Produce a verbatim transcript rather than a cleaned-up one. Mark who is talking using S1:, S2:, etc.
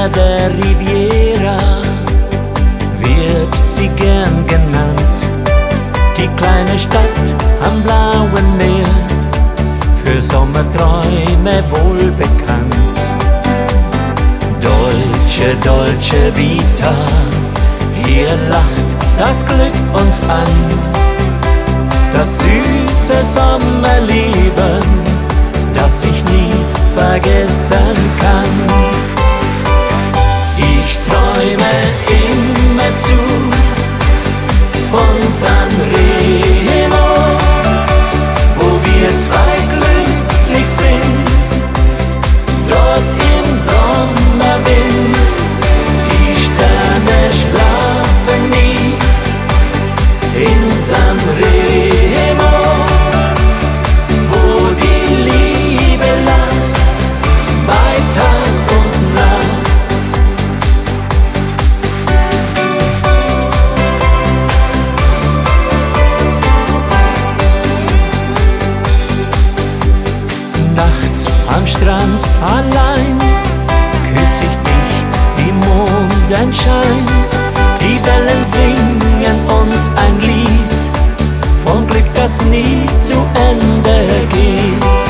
S1: Isla der Riviera wird sie gern genannt. Die kleine Stadt am blauen Meer, für Sommerträume wohl bekannt. Dolce, Dolce Vita, hier lacht das Glück uns an. Das süße Sommerleben, das ich nie vergessen kann. Ich träume immerzu von Sanremo, wo wir zwei glücklich sind, dort im Sommerwind. Die Sterne schlafen nie in Sanremo, wo die Liebe lacht bei Tag und Nacht. Nachts am Strand allein küss ich dich wie Mondenschein. Die Wellen singen uns ein Lied von Glück, das nie zu Ende geht.